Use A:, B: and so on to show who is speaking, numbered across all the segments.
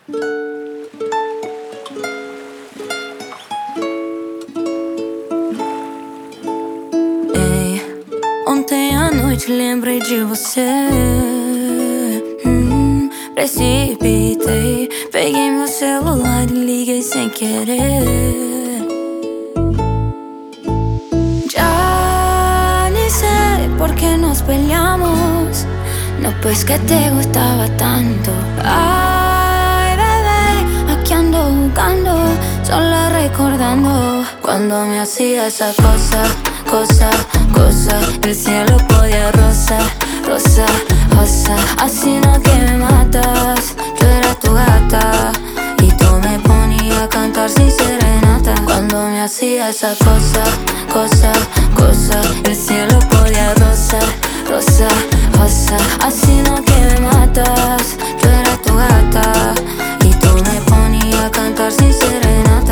A: Ei, ontem à noite lembrei de você. Precipitei, peguei meu celular e liguei sem querer. Ya ni sé por qué nos peleamos. No, pues que te gustaba tanto. Ay, bebé, aquí ando jugando, solo recordando cuando me hacía esa cosa. El cielo podía rozar, así no que me matas. Yo era tu gata y tú me ponías a cantar sin serenata. Cuando me hacía esa cosa. El cielo podía rozar, así no que me matas. Yo era tu gata y tú me ponías a cantar sin serenata.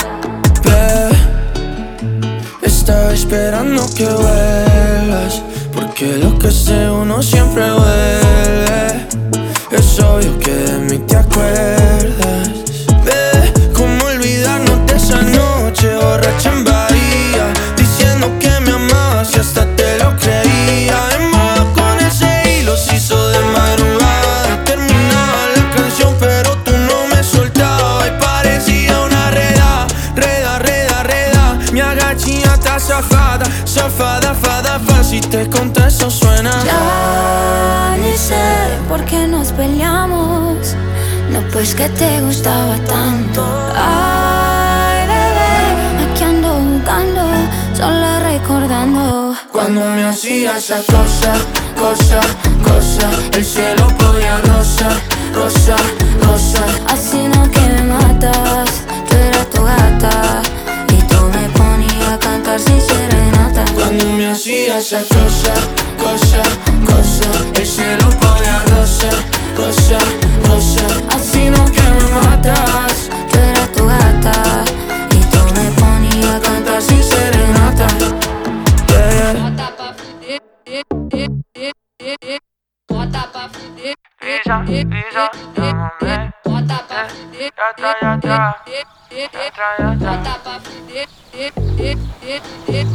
B: Estaba esperando que vuelvas, porque lo que sé uno siempre vuelve. Es obvio que de mí te acuerdas. ¿Cómo olvidarnos de esa noche borracha en Bahía, diciendo que me amabas y hasta te lo creía? Además con ese hilo se hizo de madrugada. Terminaba la canción pero tú no me soltabas y parecía una reda. Me agaché hasta zafada, si te conté eso suena.
A: Ya ni sé por qué nos peleamos. No, pues que te gustaba tanto. Ay, bebé, aquí ando jugando, solo recordando
B: cuando me hacía esa cosa. El cielo podía rozar,
A: así no que me matas. Yo era tu gata y tú me ponías a cantar sin serenata.
B: Cuando me hacía esa cosa. El cielo podía rozar,
A: así no que me matas. Yo era tu gata y tú me ponías a cantar sin serenata.
C: Bota pra fuder, bota pra fuder, bota pra fuder, bota pra fuder.